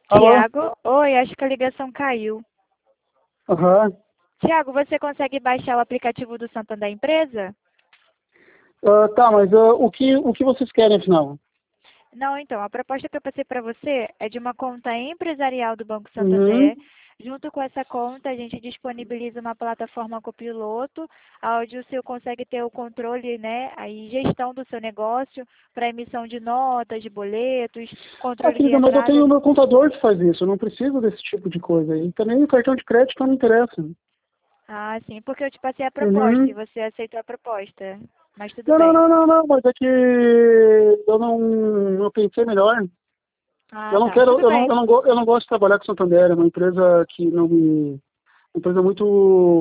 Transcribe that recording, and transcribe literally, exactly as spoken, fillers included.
Alô? Tiago, oi, acho que a ligação caiu. Aham. Tiago, você consegue baixar o aplicativo do Santander Empresa? Ah, tá, mas ah, o que, o que vocês querem, afinal? Não, então, a proposta que eu passei para você é de uma conta empresarial do Banco Santander. Uhum. Junto com essa conta, a gente disponibiliza uma plataforma copiloto, onde o senhor consegue ter o controle, né, a gestão do seu negócio, para emissão de notas, de boletos, Ah, controle de querida, mas eu tenho entrada. o meu contador que faz isso, eu não preciso desse tipo de coisa aí. Também o cartão de crédito não me interessa. Ah, sim, porque eu te passei a proposta e Uhum. você aceitou a proposta. Mas tudo Não, não, bem. não, não, não, mas é que eu não, eu pensei melhor. Ah, Eu não tá. quero, Tudo eu não, bem. eu não, go- eu não gosto de trabalhar com Santander, é uma empresa que não me, uma empresa muito